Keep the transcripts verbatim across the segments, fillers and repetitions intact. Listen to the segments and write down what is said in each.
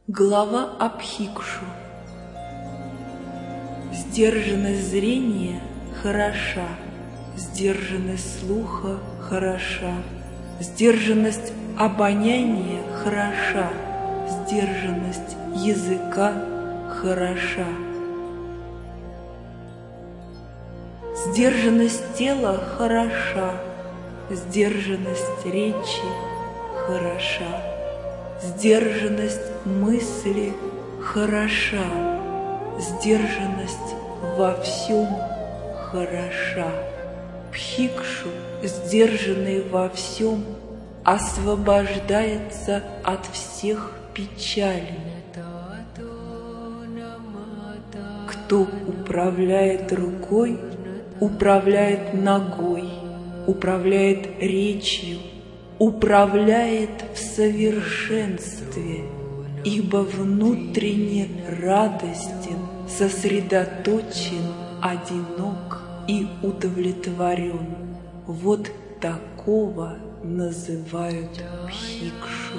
Глава о Бхикшу. Сдержанность зрения хороша, сдержанность слуха хороша, сдержанность обоняния хороша, сдержанность языка хороша. Сдержанность тела хороша, сдержанность речи хороша, сдержанность мысли хороша, сдержанность во всем хороша. Бхикшу, сдержанный во всем, освобождается от всех печалей. Кто управляет рукой, управляет ногой, управляет речью, управляет в совершенстве, ибо внутренне радостен, сосредоточен, одинок и удовлетворен. Вот такого называют Бхикшу.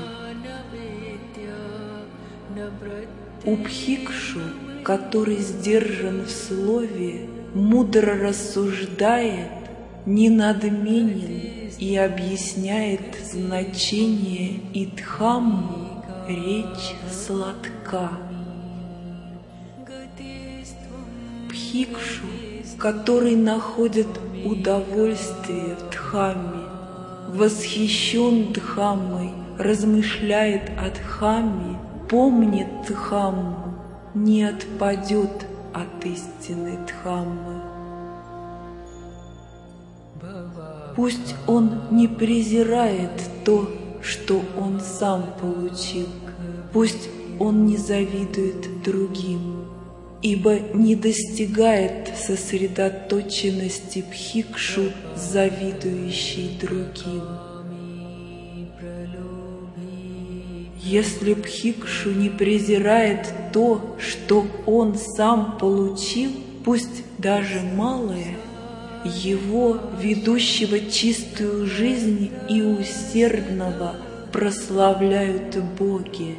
У Бхикшу, который сдержан в слове, мудро рассуждает, не надменен и объясняет значение и дхамму, речь сладка. Бхикшу, который находит удовольствие в дхамме, восхищен дхаммой, размышляет о дхамме, помнит дхамму, не отпадет от истины дхаммы. Пусть он не презирает то, что он сам получил, пусть он не завидует другим, ибо не достигает сосредоточенности Бхикшу, завидующий другим. Если Бхикшу не презирает то, что он сам получил, пусть даже малое, его, ведущего чистую жизнь и усердного, прославляют боги.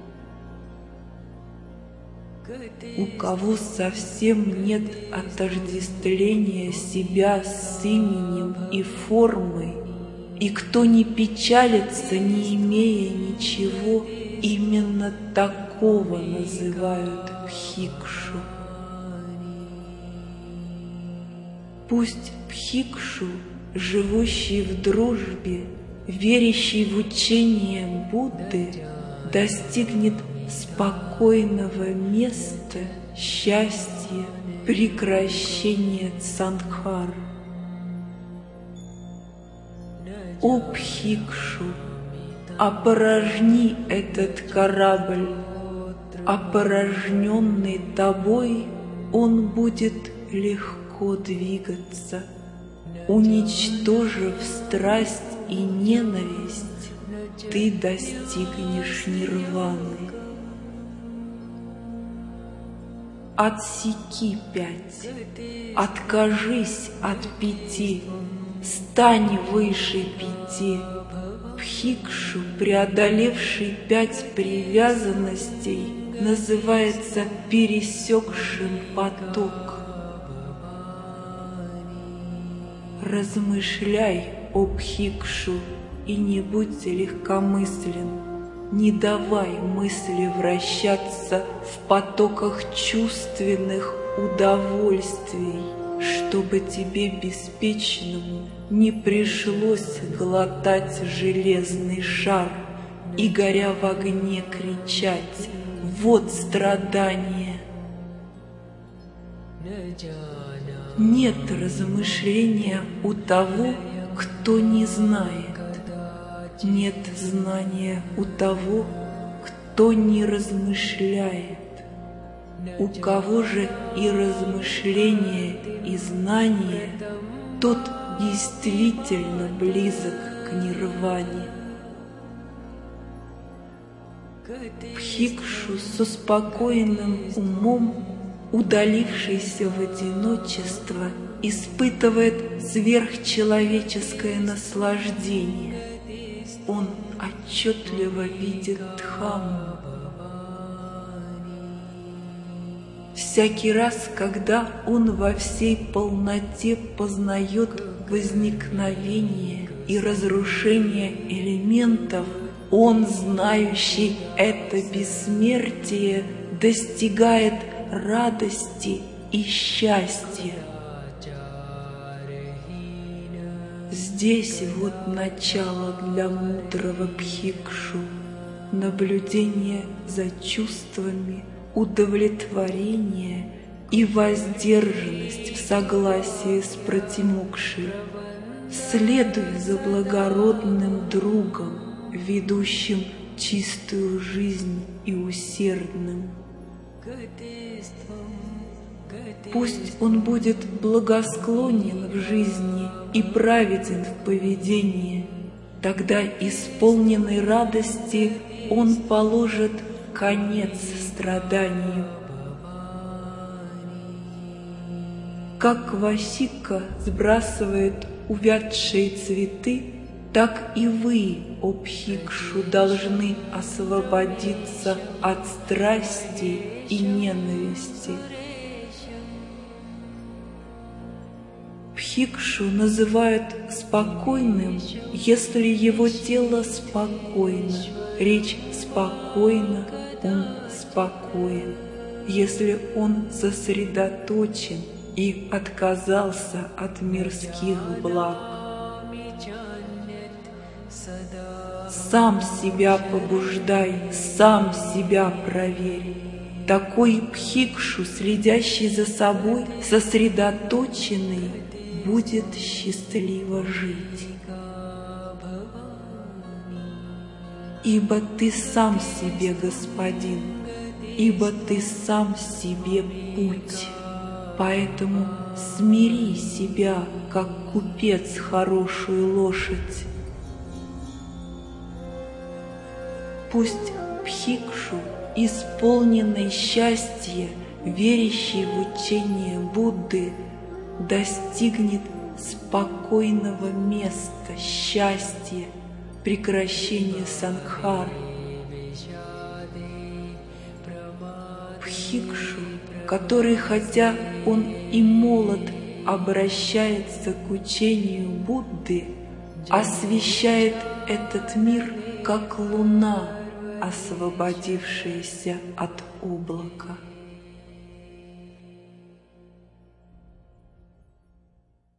У кого совсем нет отождествления себя с именем и формой, и кто не печалится, не имея ничего, именно такого называют Бхикшу. Пусть Бхикшу, живущий в дружбе, верящий в учение Будды, достигнет спокойного места, счастья, прекращения сангхар. О Бхикшу, опорожни этот корабль, опорожненный тобой он будет легко двигаться, уничтожив страсть и ненависть, ты достигнешь нирваны. Отсеки пять, откажись от пяти, стань выше пяти. Бхикшу, преодолевший пять привязанностей, называется пересекшим поток. Размышляй, о Бхикшу, и не будь легкомыслен. Не давай мысли вращаться в потоках чувственных удовольствий, чтобы тебе беспечному не пришлось глотать железный шар и, горя в огне, кричать: «Вот страдание!» Нет размышления у того, кто не знает. Нет знания у того, кто не размышляет. У кого же и размышление, и знание, тот действительно близок к нирване. Бхикшу со спокойным умом, удалившийся в одиночество, испытывает сверхчеловеческое наслаждение. Он отчетливо видит Дхамму. Всякий раз, когда он во всей полноте познает возникновение и разрушение элементов, он, знающий это бессмертие, достигает радости и счастья. Здесь вот начало для мудрого Бхикшу, наблюдение за чувствами, удовлетворение и воздержанность в согласии с Пратимокшей. Следуй за благородным другом, ведущим чистую жизнь и усердным. Пусть он будет благосклонен в жизни и праведен в поведении, тогда, исполненный радости, он положит конец страданию. Как Васика сбрасывает увядшие цветы, так и вы, о Бхикшу, должны освободиться от страсти и ненависти. Бхикшу называют спокойным, если его тело спокойно, речь спокойна, ум спокоен, если он сосредоточен и отказался от мирских благ. Сам себя побуждай, сам себя проверь. Такой Бхикшу, следящий за собой, сосредоточенный, будет счастливо жить. Ибо ты сам себе господин, ибо ты сам себе путь. Поэтому смири себя, как купец хорошую лошадь. Пусть Бхикшу, исполненный счастья, верящий в учение Будды, достигнет спокойного места счастья, прекращения сангхар. Бхикшу, который, хотя он и молод, обращается к учению Будды, освещает этот мир, как луна, освободившаяся от облака.